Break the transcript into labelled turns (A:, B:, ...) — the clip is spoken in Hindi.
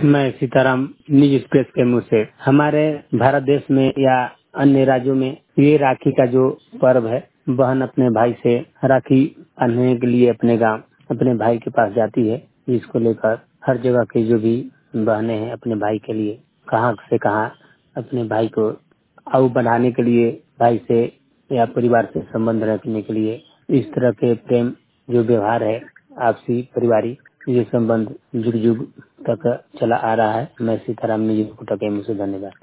A: मैं सीताराम निज एक्सप्रेस के मुंह से। हमारे भारत देश में या अन्य राज्यों में ये राखी का जो पर्व है, बहन अपने भाई से राखी बांधने के लिए अपने गांव अपने भाई के पास जाती है। जिसको लेकर हर जगह के जो भी बहनें हैं अपने भाई के लिए कहां से कहां अपने भाई को आऊ बढ़ाने के लिए, भाई से या परिवार से संबंध रखने के लिए इस तरह के प्रेम जो व्यवहार है आपसी पारिवारिक ये संबंध जुग जुग तक चला आ रहा है। मैं सीताराम निजी कुटा के मुझे धन्यवाद।